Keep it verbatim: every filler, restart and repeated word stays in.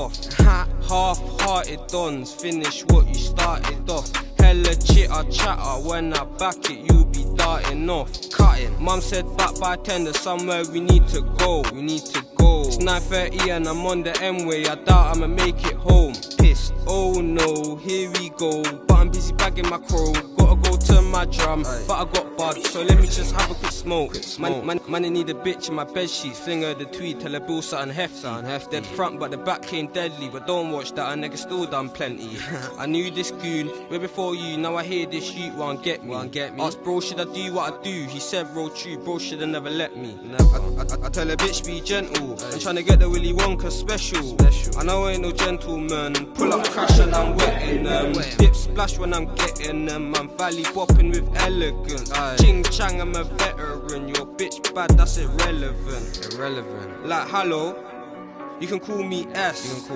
off. Half-hearted dons, finish what you started off. Hella chitter chatter, when I back it, you be darting off. Cutting. Mum said back by tender, somewhere we need to go. We need to go. It's nine thirty and I'm on the M-way. I doubt I'ma make it home. Pissed. Oh no, here we go. But I'm busy bagging my crow. Gotta go to my drum, Aye. But I got bud, so let me just have a quick smoke. Quick smoke. Man, man, man, I need a bitch in my bed sheets. Fling her the tweed, tell her bill something hefty. Something hefty. Dead front, but the back came deadly. But don't watch that, a nigga still done plenty. I knew this goon way before you. Now I hear this youth won't get me. Won't get me. Ask bro, should I do what I do? He said roll true, bro shoulda never let me. Never. I, I, I tell a bitch be gentle. Aye. I'm tryna get the Willy Wonka special. special. I know I ain't no gentleman. Pull up crash and I'm wetting them. Dip splash when I'm getting them. I'm valley bopping with elegance. Aye. Ching chang, I'm a veteran. Your bitch bad, that's irrelevant. Irrelevant. Like hello, you can call me S.